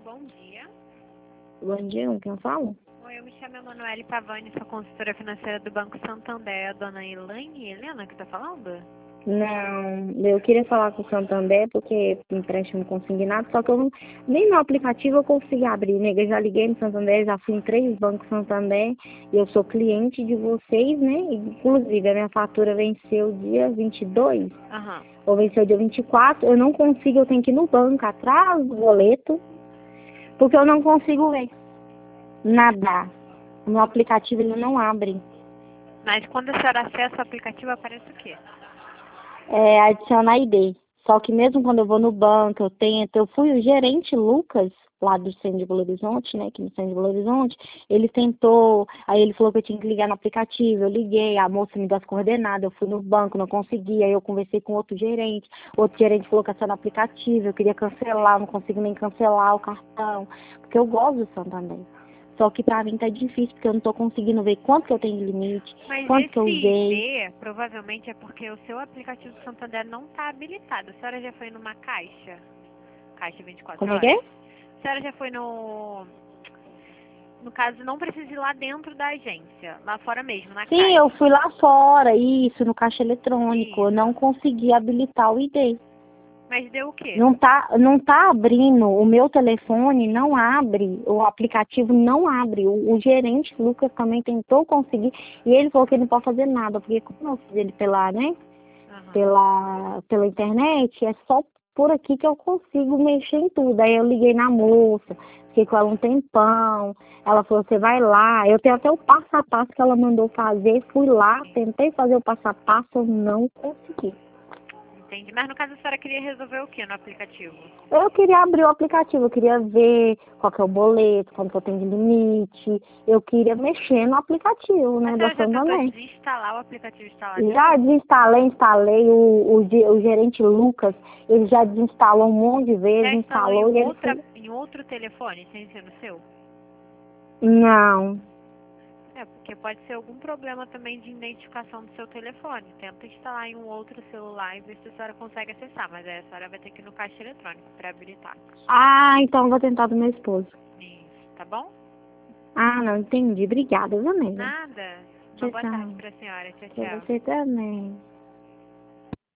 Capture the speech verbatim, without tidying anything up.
bom dia. Bom dia, com quem eu falo? Oi, eu me chamo Emanuele Pavani, sou consultora financeira do Banco Santander. É a dona Elaine Helena que está falando? Não, eu queria falar com o Santander porque empréstimo consignado, só que eu não, nem no aplicativo eu consegui abrir, nega. Eu já liguei no Santander, já fui em três bancos Santander e eu sou cliente de vocês, né? Inclusive, a minha fatura venceu dia vinte e dois, Aham. ou venceu dia vinte e quatro, eu não consigo, eu tenho que ir no banco atrás do boleto, porque eu não consigo ver nada. No aplicativo ele não abre. Mas quando a senhora acessa o aplicativo, aparece o quê? É, adiciona I D. Só que mesmo quando eu vou no banco, eu tento, eu fui o gerente Lucas, lá do Centro de Belo Horizonte, né, aqui no Centro de Belo Horizonte, ele tentou, aí ele falou que eu tinha que ligar no aplicativo, eu liguei, a moça me deu as coordenadas, eu fui no banco, não consegui, aí eu conversei com outro gerente, outro gerente falou que era no aplicativo, eu queria cancelar, não consigo nem cancelar o cartão, porque eu gosto do Santander. Só que pra mim tá difícil, porque eu não tô conseguindo ver quanto que eu tenho de limite, Mas quanto que eu esse usei. I D provavelmente é porque o seu aplicativo do Santander não está habilitado. A senhora já foi numa caixa? Caixa vinte e quatro Como é que horas? é? A senhora já foi no... No caso, não precisa ir lá dentro da agência, lá fora mesmo, na Sim, caixa. eu fui lá fora, isso, no caixa eletrônico. Eu Isso. não consegui habilitar o I D. Mas deu o quê? Não tá, não tá abrindo, o meu telefone não abre, o aplicativo não abre. O, o gerente Lucas também tentou conseguir e ele falou que ele não pode fazer nada, porque como eu fiz ele pela, né, Aham. pela, pela internet, é só por aqui que eu consigo mexer em tudo. Aí eu liguei na moça, fiquei com ela um tempão, ela falou, você vai lá, eu tenho até o passo a passo que ela mandou fazer, fui lá, tentei fazer o passo a passo, eu não consegui. Entendi. Mas no caso a senhora queria resolver o que no aplicativo? Eu queria abrir o aplicativo, eu queria ver qual que é o boleto, quanto eu tenho de limite, eu queria mexer no aplicativo, A né, da senhora já tentou Santander. desinstalar o aplicativo e instalar de Já novo? desinstalei, instalei, o, o, ge- o gerente Lucas, ele já desinstalou um monte de Já vezes, instalou em, instalou um e ele outra, falou, em outro telefone, sem ser no seu? não. É, porque pode ser algum problema também de identificação do seu telefone. Tenta instalar em um outro celular e ver se a senhora consegue acessar, mas aí a senhora vai ter que ir no caixa eletrônico para habilitar. Ah, então eu vou tentar do meu esposo. Isso, tá bom? Ah, não, entendi. Obrigada, viu, nega? Nada. Uma Tchau, boa tarde tchau. para a senhora. Tchau, Pra tchau. você também.